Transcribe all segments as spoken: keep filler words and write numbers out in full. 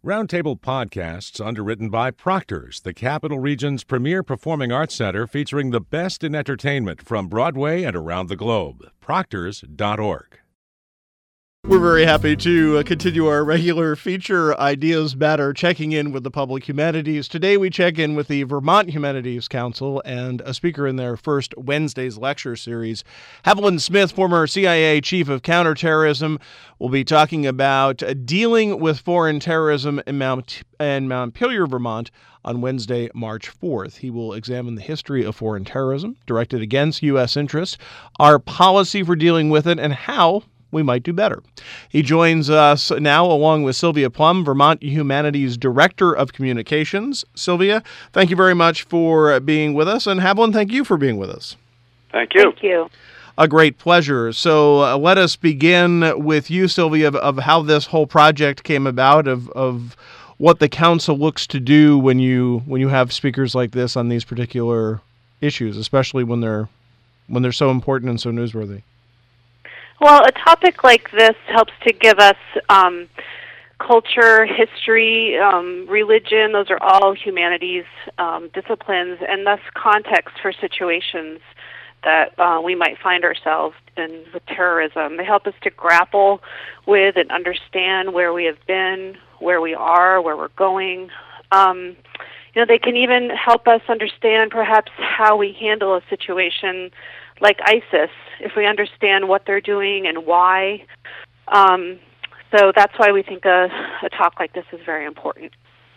Roundtable Podcasts, underwritten by Proctor's, the Capital Region's premier performing arts center featuring the best in entertainment from Broadway and around the globe. Proctors dot org. We're very happy to uh, continue our regular feature, Ideas Matter, checking in with the public humanities. Today we check in with the Vermont Humanities Council and a speaker in their first Wednesday's lecture series. Haviland Smith, former C I A chief of counterterrorism, will be talking about uh, dealing with foreign terrorism in Mount, in Montpelier, Vermont, on Wednesday, March fourth. He will examine the history of foreign terrorism directed against U S interests, our policy for dealing with it, and how we might do better. He joins us now along with Sylvia Plum, Vermont Humanities Director of Communications. Sylvia, thank you very much for being with us. And Haviland, thank you for being with us. Thank you. Thank you. A great pleasure. So uh, let us begin with you, Sylvia, of, of how this whole project came about, of, of what the council looks to do when you when you have speakers like this on these particular issues, especially when they're when they're so important and so newsworthy. Well, a topic like this helps to give us um, culture, history, um, religion. Those are all humanities um, disciplines, and thus context for situations that uh, we might find ourselves in with terrorism. They help us to grapple with and understand where we have been, where we are, where we're going. Um, you know, they can even help us understand perhaps how we handle a situation like ISIS, if we understand what they're doing and why. Um, so that's why we think a, a talk like this is very important.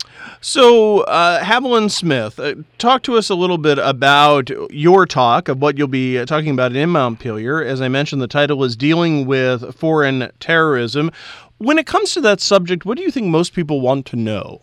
So, uh, Haviland Smith, uh, talk to us a little bit about your talk, of what you'll be uh, talking about in Montpelier. As I mentioned, the title is Dealing with Foreign Terrorism. When it comes to that subject, what do you think most people want to know?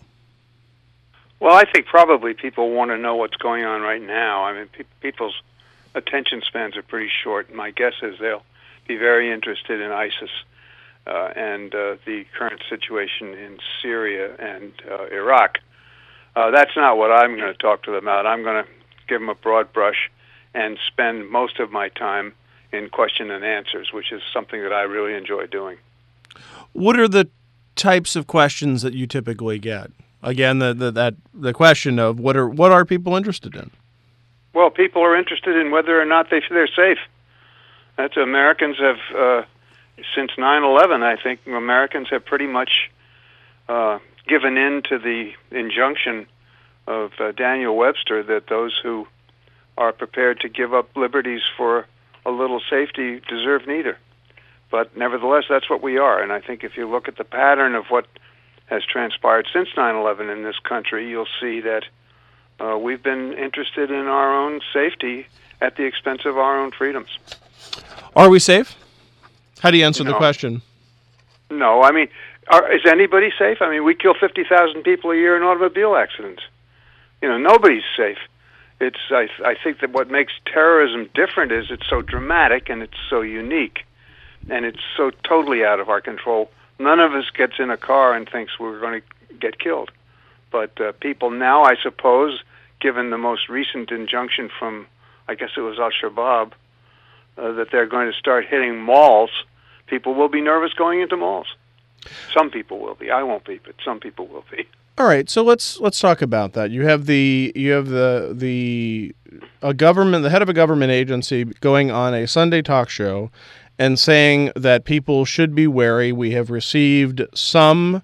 Well, I think probably people want to know what's going on right now. I mean, pe- people's attention spans are pretty short. My guess is they'll be very interested in ISIS uh, and uh, the current situation in Syria and uh, Iraq. Uh, that's not what I'm going to talk to them about. I'm going to give them a broad brush and spend most of my time in question and answers, which is something that I really enjoy doing. What are the types of questions that you typically get? Again, the, the that the question of what are what are people interested in? Well, people are interested in whether or not they, they're safe. That's Americans have, uh, since nine eleven, I think Americans have pretty much uh, given in to the injunction of uh, Daniel Webster that those who are prepared to give up liberties for a little safety deserve neither. But nevertheless, that's what we are. And I think if you look at the pattern of what has transpired since nine eleven in this country, you'll see that Uh, we've been interested in our own safety at the expense of our own freedoms. Are we safe? How do you answer no. the question? No, I mean, are, is anybody safe? I mean, we kill fifty thousand people a year in automobile accidents. You know, nobody's safe. It's I, I think that what makes terrorism different is it's so dramatic and it's so unique, and it's so totally out of our control. None of us gets in a car and thinks we're going to get killed. But uh, people now, I suppose, given the most recent injunction from, I guess it was Al-Shabaab, uh, that they're going to start hitting malls, people will be nervous going into malls. Some people will be. I won't be, but some people will be. All right, so let's let's talk about that. You have the you have the the a government, the head of a government agency going on a Sunday talk show and saying that people should be wary. We have received some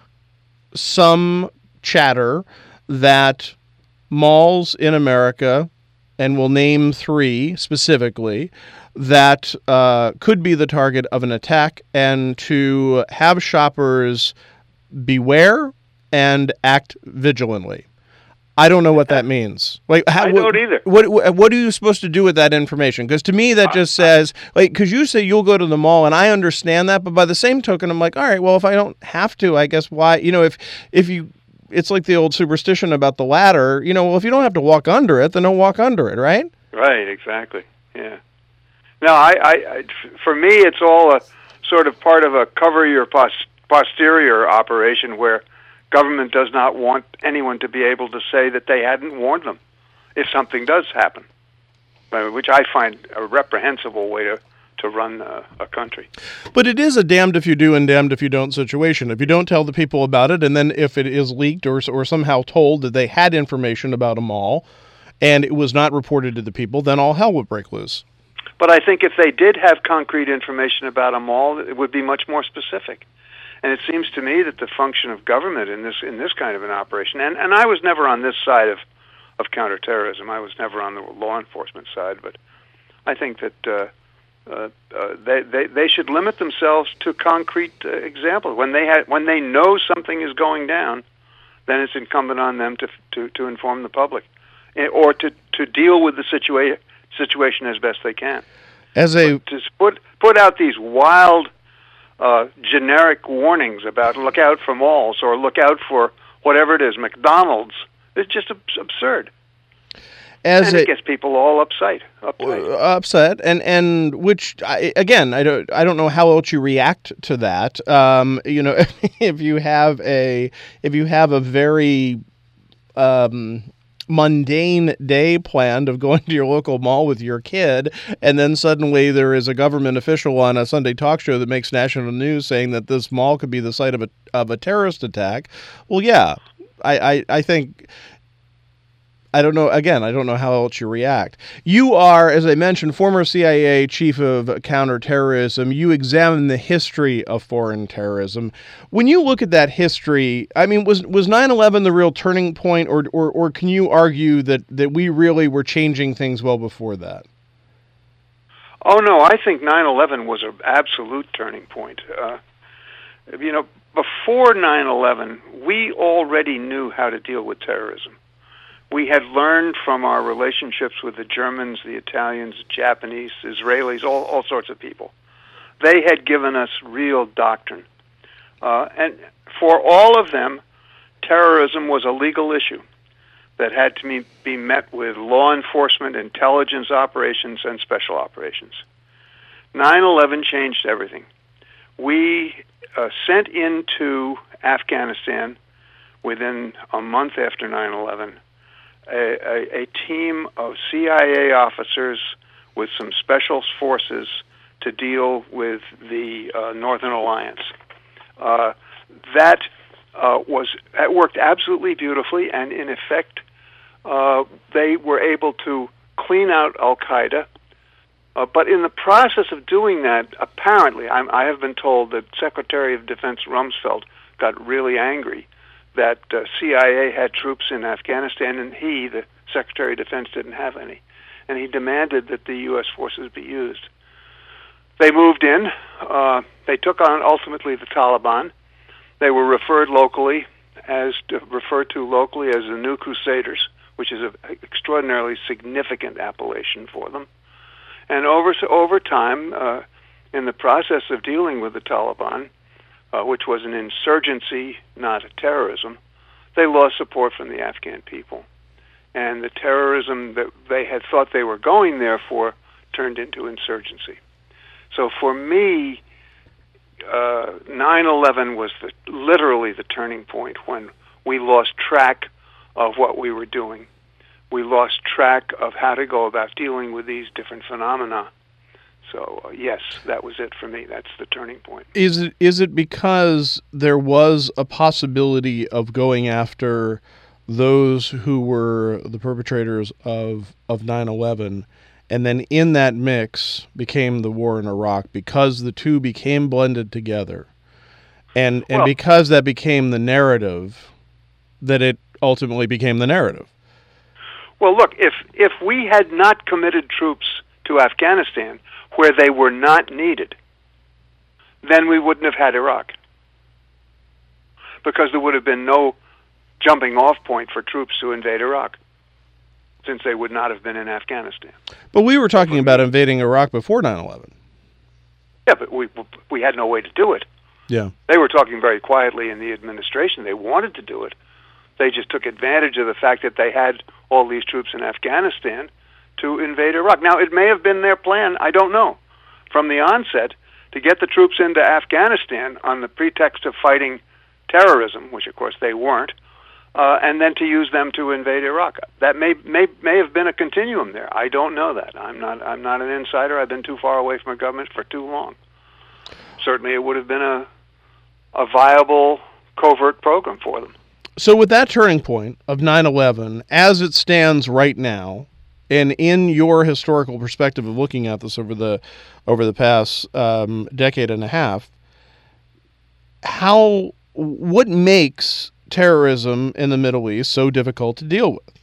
some chatter that malls in America, and we'll name three specifically, that uh, could be the target of an attack, and to have shoppers beware and act vigilantly. I don't know what that means. Like, how, I don't either. What, what what are you supposed to do with that information? Because to me, that just says, like, because you say you'll go to the mall, and I understand that, but by the same token, I'm like, all right, well, if I don't have to, I guess why, you know, if if you, it's like the old superstition about the ladder, you know, well, if you don't have to walk under it, then don't walk under it, right? Right, exactly, yeah. No, I, I, I for me, it's all a sort of part of a cover your pos- posterior operation where government does not want anyone to be able to say that they hadn't warned them if something does happen, which I find a reprehensible way to to run uh, a country. But it is a damned if you do and damned if you don't situation. If you don't tell the people about it, and then if it is leaked or or somehow told that they had information about a mall, and it was not reported to the people, then all hell would break loose. But I think if they did have concrete information about a mall, it would be much more specific. And it seems to me that the function of government in this in this kind of an operation, and, and I was never on this side of, of counterterrorism. I was never on the law enforcement side, but I think that uh, uh, uh, they, they they should limit themselves to concrete uh, examples. When they ha- when they know something is going down, then it's incumbent on them to to, to inform the public, or to, to deal with the situa- situation as best they can. As a but to put put out these wild uh, generic warnings about look out for malls or look out for whatever it is, McDonald's, it's just absurd. As and a, it gets people all upset, upset, upset, and and which I, again, I don't, I don't know how else you react to that. Um, you know, if you have a, if you have a very um, mundane day planned of going to your local mall with your kid, and then suddenly there is a government official on a Sunday talk show that makes national news saying that this mall could be the site of a of a terrorist attack. Well, yeah, I, I, I think. I don't know, again, I don't know how else you react. You are, as I mentioned, former C I A chief of counterterrorism. You examine the history of foreign terrorism. When you look at that history, I mean, was was nine eleven the real turning point, or or, or can you argue that, that we really were changing things well before that? Oh, no, I think nine eleven was an absolute turning point. Uh, you know, before nine eleven, we already knew how to deal with terrorism. We had learned from our relationships with the Germans, the Italians, Japanese, Israelis, all, all sorts of people. They had given us real doctrine. Uh, and for all of them, terrorism was a legal issue that had to be, be met with law enforcement, intelligence operations, and special operations. nine eleven changed everything. We uh, sent into Afghanistan within a month after nine eleven A, a, a team of C I A officers with some special forces to deal with the uh, Northern Alliance. Uh, that uh, was that worked absolutely beautifully, and in effect, uh, they were able to clean out Al-Qaeda. Uh, but in the process of doing that, apparently, I'm, I have been told that Secretary of Defense Rumsfeld got really angry that uh, C I A had troops in Afghanistan, and he, the Secretary of Defense, didn't have any. And he demanded that the U S forces be used. They moved in. Uh, they took on, ultimately, the Taliban. They were referred locally, as to, referred to locally as the New Crusaders, which is an extraordinarily significant appellation for them. And over, over time, uh, in the process of dealing with the Taliban, Uh, which was an insurgency, not a terrorism, they lost support from the Afghan people. And the terrorism that they had thought they were going there for turned into insurgency. So for me, uh, nine eleven was the, literally the turning point when we lost track of what we were doing. We lost track of how to go about dealing with these different phenomena. So, uh, yes, that was it for me. That's the turning point. Is it is it because there was a possibility of going after those who were the perpetrators of, of nine eleven, and then in that mix became the war in Iraq, because the two became blended together, and, and well, because that became the narrative, that it ultimately became the narrative? Well, look, if if we had not committed troops to Afghanistan where they were not needed, then we wouldn't have had Iraq, because there would have been no jumping off point for troops to invade Iraq, since they would not have been in Afghanistan. But we were talking about invading Iraq before nine eleven. Yeah, but we we had no way to do it. Yeah. They were talking very quietly in the administration. They wanted to do it. They just took advantage of the fact that they had all these troops in Afghanistan to invade Iraq. Now, it may have been their plan, I don't know, from the onset, to get the troops into Afghanistan on the pretext of fighting terrorism, which of course they weren't, uh, and then to use them to invade Iraq. That may may may have been a continuum there. I don't know that. I'm not I'm not an insider. I've been too far away from a government for too long. Certainly, it would have been a a viable covert program for them. So with that turning point of nine eleven, as it stands right now, and in your historical perspective of looking at this over the over the past um, decade and a half, how what makes terrorism in the Middle East so difficult to deal with?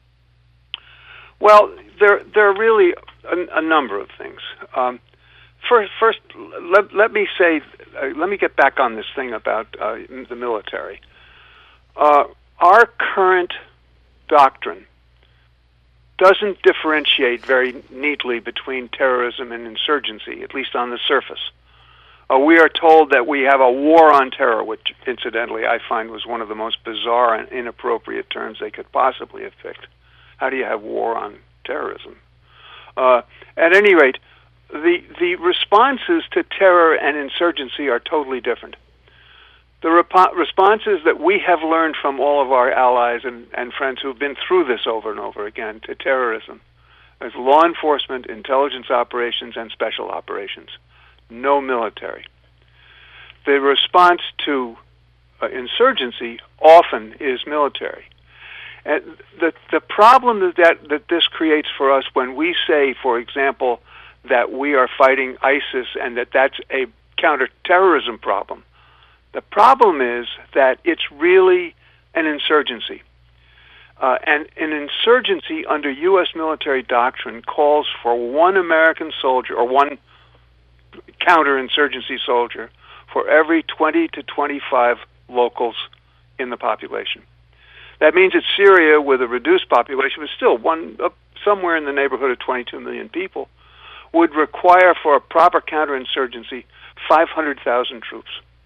Well, there there are really a, a number of things. Um, first, first, let let me say, uh, let me get back on this thing about uh, the military. Uh, our current doctrine doesn't differentiate very neatly between terrorism and insurgency, at least on the surface. Uh, we are told that we have a war on terror, which, incidentally, I find was one of the most bizarre and inappropriate terms they could possibly have picked. How do you have war on terrorism? Uh, at any rate, the the responses to terror and insurgency are totally different. The rep- responses that we have learned from all of our allies and, and friends who've been through this over and over again to terrorism is law enforcement, intelligence operations, and special operations. No military. The response to uh, insurgency often is military. And the the problem that, that that this creates for us when we say, for example, that we are fighting ISIS and that that's a counterterrorism problem, the problem is that it's really an insurgency. Uh, and an insurgency under U S military doctrine calls for one American soldier or one counterinsurgency soldier for every twenty to twenty-five locals in the population. That means that Syria, with a reduced population, but still one uh, somewhere in the neighborhood of twenty-two million people, would require for a proper counterinsurgency five hundred thousand troops.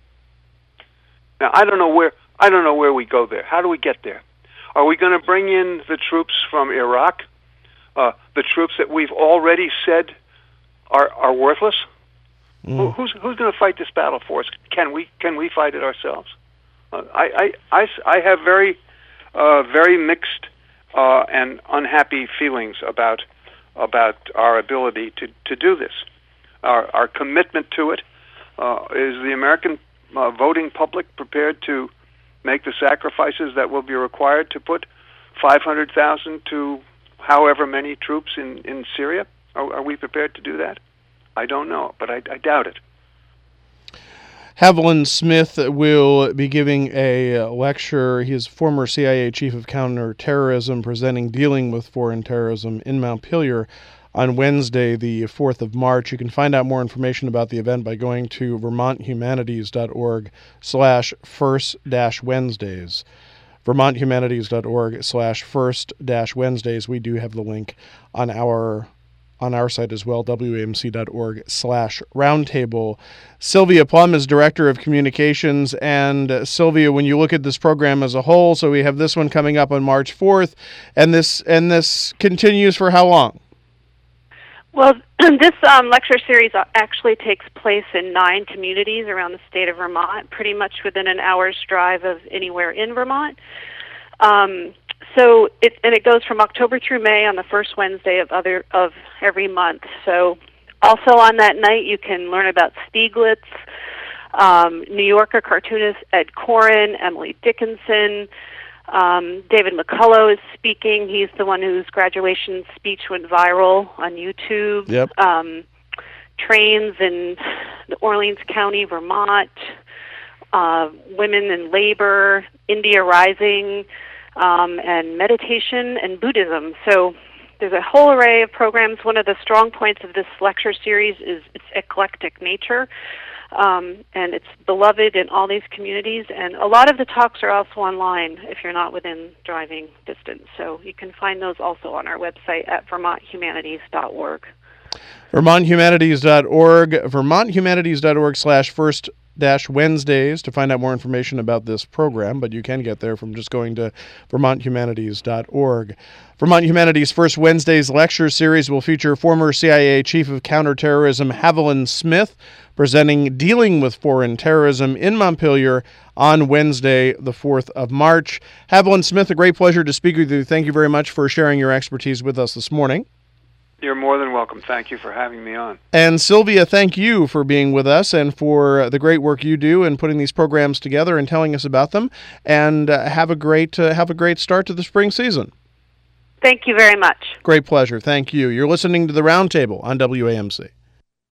Now, I don't know where I don't know where we go there. How do we get there? Are we going to bring in the troops from Iraq, uh, the troops that we've already said are are worthless? Mm. Who's who's going to fight this battle for us? Can we can we fight it ourselves? Uh, I, I, I, I have very uh, very mixed uh, and unhappy feelings about about our ability to, to do this. Our our commitment to it uh, is the American uh, voting public prepared to make the sacrifices that will be required to put five hundred thousand to however many troops in, in Syria? Are, are we prepared to do that? I don't know, but I, I doubt it. Haviland Smith will be giving a lecture. He is former C I A chief of counterterrorism, presenting Dealing with Foreign Terrorism in Montpelier on Wednesday, the fourth of March. You can find out more information about the event by going to vermonthumanities.org slash first dash Wednesdays. vermonthumanities.org slash first dash Wednesdays. We do have the link on our on our site as well, wamc.org slash roundtable. Sylvia Plum is Director of Communications. And uh, Sylvia, when you look at this program as a whole, so we have this one coming up on March fourth, and this and this continues for how long? Well, this um, lecture series actually takes place in nine communities around the state of Vermont, pretty much within an hour's drive of anywhere in Vermont. Um, so, it, and it goes from October through May on the first Wednesday of other of every month. So, also on that night, you can learn about Stieglitz, um, New Yorker cartoonist Ed Koren, Emily Dickinson. Um, David McCullough is speaking. He's the one whose graduation speech went viral on YouTube. Yep. Um, trains in the Orleans County, Vermont. Uh, women in labor, India Rising, um, and meditation and Buddhism. So there's a whole array of programs. One of the strong points of this lecture series is its eclectic nature. Um, and it's beloved in all these communities, and a lot of the talks are also online if you're not within driving distance. So you can find those also on our website at vermont humanities dot org. vermont humanities dot org, vermont humanities dot org slash first Wednesdays to find out more information about this program, but you can get there from just going to vermont humanities dot org. Vermont Humanities First Wednesdays lecture series will feature former C I A Chief of Counterterrorism Haviland Smith presenting Dealing with Foreign Terrorism in Montpelier on Wednesday, the fourth of March. Haviland Smith, a great pleasure to speak with you. Thank you very much for sharing your expertise with us this morning. You're more than welcome. Thank you for having me on. And Sylvia, thank you for being with us and for the great work you do in putting these programs together and telling us about them. And uh, have a great uh, have a great start to the spring season. Thank you very much. Great pleasure. Thank you. You're listening to The Roundtable on W A M C.